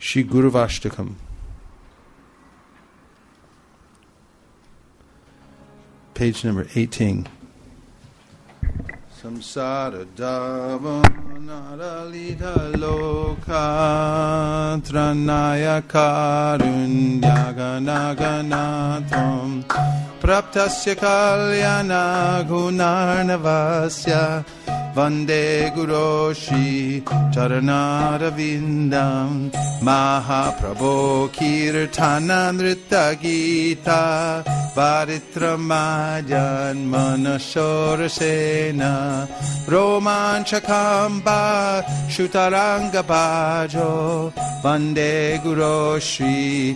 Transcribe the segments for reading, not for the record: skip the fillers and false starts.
Shri Guruvashtakam. Page number 18. Samsara Davanaralita Loka Tranaya Karunyaganaganatvam Praptasya Kalyana Gunarnavasya Vande Guroshi Charanarvindam Mahaprabho Kirtanandrita Gita Varitramajan Manashorasena Romanchakamba Shutaranga Bhajo Vande Guroshi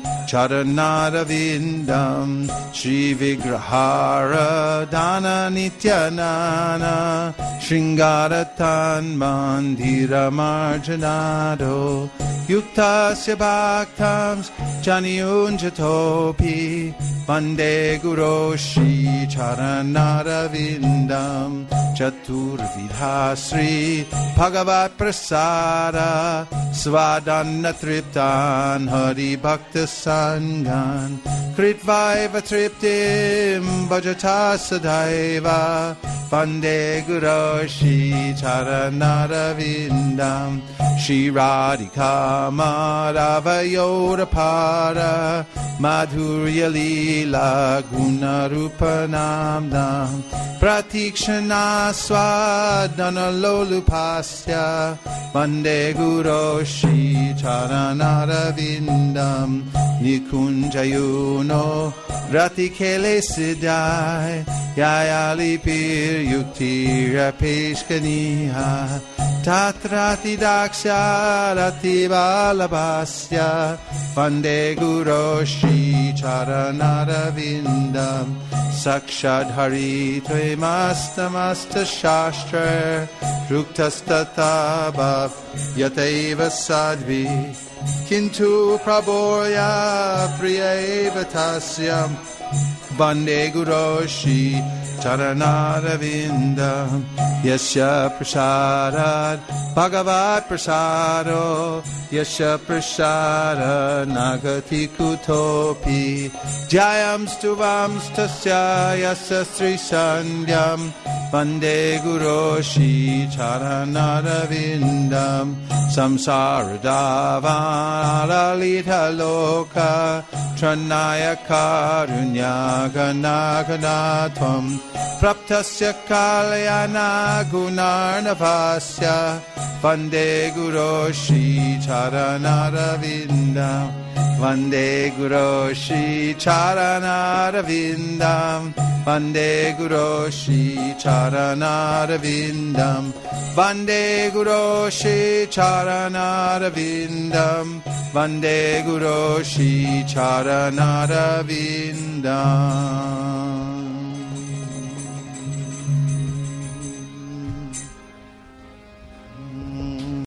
Charanarvindam Shri Vigrahara Dana Nityanana Shringaratan Mandira Marjanado Yuktasya Bhaktams Janiyunjatopi Vande Guroshi Charanarvindam Chaturvidhasri Bhagavat Prasada Svadanna Triptan Hari Bhakta Sangan Kritvaiva Triptim Bhajata Sadaiva Vande Guroshi Charanarvindam Shri Radhika Madhava Yodapara Madhurya Lila Gunarupanamdam Pratikshana Swadana Lolupasya Vande Guroshi Charanarvindam Nikunjayuno Ratikele Siddhai Yayalipir Yuktira Peshkaniha Tatrati Daksha Rati Balabhasya Vande Guroshi Charanarvindam Sakshadhari Tremastamasta Shastra Ruktastatavav Yateva Sadvi Kintu Praborya Priyeva Tasyam Vande Guroshi Charanarvindam Yasya Prasadat Bhagavat Prasado Yasya Prasada Nagati Kutopi Jayam Stuvam Stasya Yasya Sri Sandhyam Vande Guroshi Charanarvindam Samsara Davanaralita Loka Tranaya Karunyaganaganatvam Praptasya Kalyana Gunarnavasya Vande Guroshi Charanarvindam Vande Guroshi Charanarvindam Vande Guroshi Charanarvindam Vande Guroshi Charanarvindam Vande Guroshi Charanarvindam